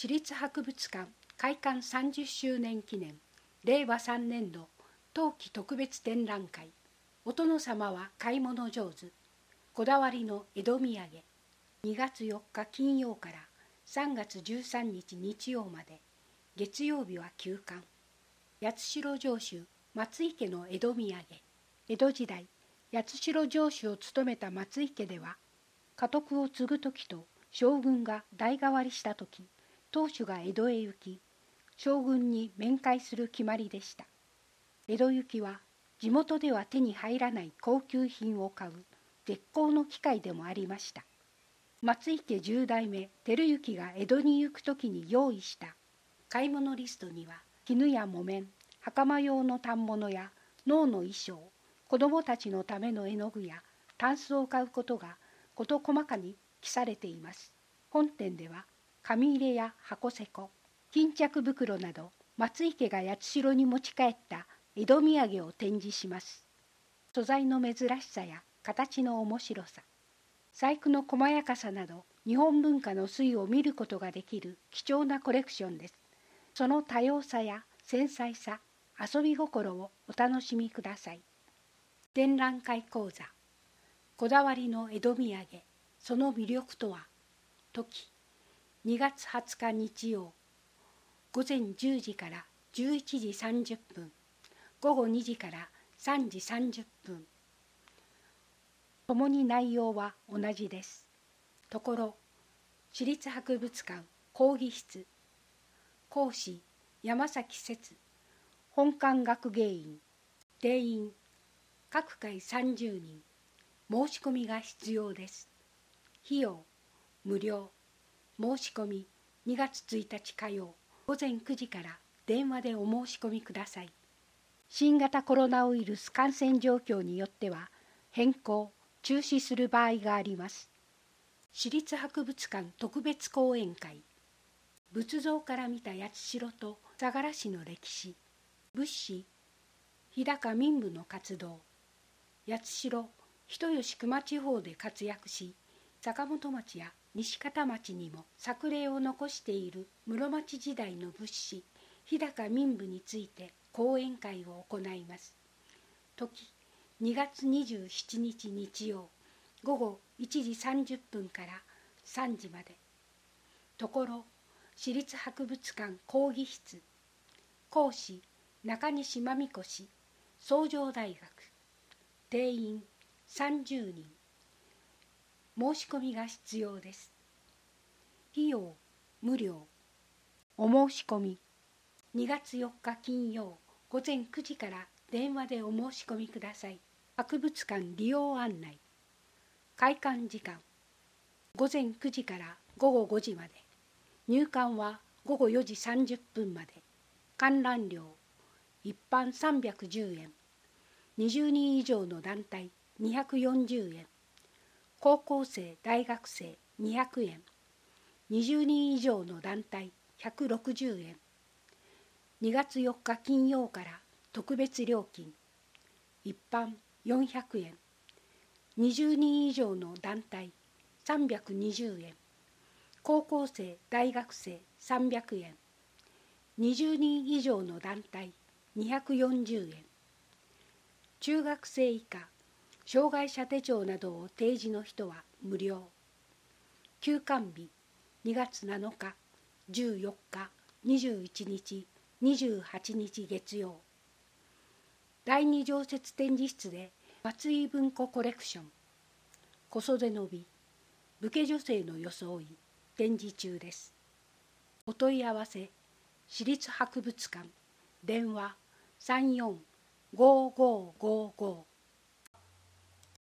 市立博物館開館30周年記念令和3年度冬季特別展覧会。お殿様は買い物上手。こだわりの江戸土産。2月4日金曜から3月13日日曜まで。月曜日は休館。八代城主松井家の江戸土産。江戸時代、八代城主を務めた松井家では、家督を継ぐ時と将軍が代替わりした時、当主が江戸へ行き、将軍に面会する決まりでした。江戸行きは地元では手に入らない高級品を買う絶好の機会でもありました。松井家10代目照之が江戸に行く時に用意した買い物リストには、絹や木綿、袴用の反物や能の衣装、子供たちのための絵の具やタンスを買うことが事細かに記されています。本展では紙入れや箱せこ、巾着袋など松井家が八代に持ち帰った江戸土産を展示します。素材の珍しさや形の面白さ、細工の細やかさなど日本文化の粋を見ることができる貴重なコレクションです。その多様さや繊細さ、遊び心をお楽しみください。展覧会講座。こだわりの江戸土産、その魅力とは。時、2月20日日曜、午前10時から11時30分、午後2時から3時30分。ともに内容は同じです。ところ、市立博物館講義室、講師山崎節、本館学芸員、定員各回30人。申し込みが必要です。費用無料。申し込み2月1日火曜午前9時から電話でお申し込みください。新型コロナウイルス感染状況によっては変更・中止する場合があります。市立博物館特別講演会。仏像から見た八代と相良氏の歴史。仏師日高民部の活動。八代人吉球磨地方で活躍し、坂本町や西方町にも作例を残している室町時代の仏師日高民部について講演会を行います。時2月27日日曜午後1時30分から3時まで。ところ、市立博物館講義室。講師中西真美子氏、崇城大学。定員30人。申し込みが必要です。費用無料。お申し込み2月4日金曜午前9時から電話でお申し込みください。博物館利用案内。開館時間午前9時から午後5時まで。入館は午後4時30分まで。観覧料一般310円。20人以上の団体240円。高校生・大学生200円。20人以上の団体160円。2月4日金曜から特別料金。一般400円。20人以上の団体320円。高校生・大学生300円。20人以上の団体240円。中学生以下、障害者手帳などを提示の人は無料。休館日2月7日、14日、21日、28日月曜。第2常設展示室で松井文庫コレクション、小袖の美、武家女性の装い展示中です。お問い合わせ、市立博物館、電話345555